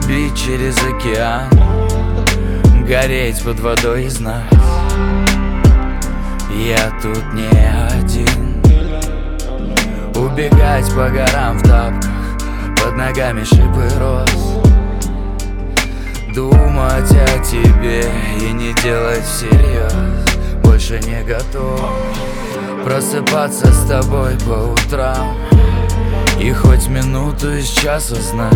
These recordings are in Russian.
бить через океан, гореть под водой и знать, я тут не один. Убегать по горам в тапках, под ногами шипы роз, думать о тебе и не делать всерьез. Больше не готов просыпаться с тобой по утрам и хоть минуту из часа знать,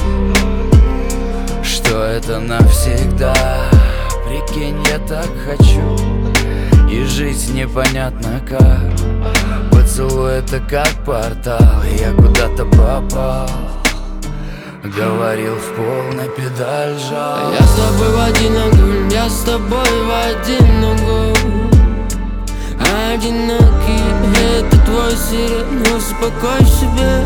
что это навсегда. Прикинь, я так хочу и жить непонятно как. Поцелуй — это как портал, и я куда-то попал. Говорил в пол, на педаль жал. Я с тобой в один огонь, я с тобой в один огонь. Одинокий, это твой сирен, успокой себя.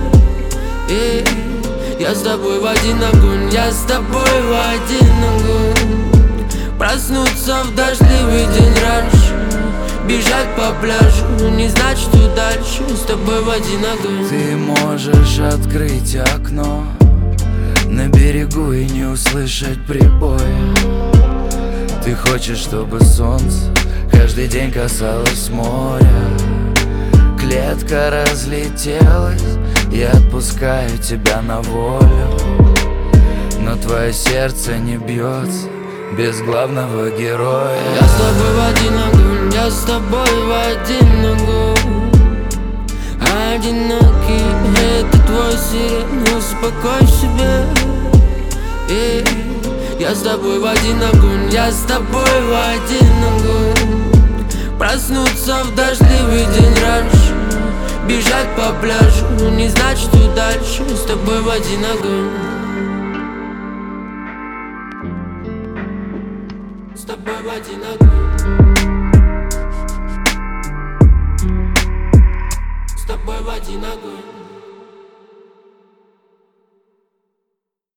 Я с тобой в один огонь, я с тобой в один огонь. Проснуться в дождливый день раньше, бежать по пляжу, не знать, что дальше. С тобой в один огонь. Ты можешь открыть окно на берегу и не услышать прибоя. Ты хочешь, чтобы солнце каждый день касалось моря. Клетка разлетелась, я отпускаю тебя на волю, но твое сердце не бьется без главного героя. Я с тобой в один огонь, я с тобой в один огонь. Одинокий, это твой сирен, успокой себя. Я с тобой в один огонь, я с тобой в один огонь. Проснуться в дождливый день раньше, бежать по пляжу, не знать, что дальше. С тобой в один огонь. С тобой в один огонь. С тобой в один огонь.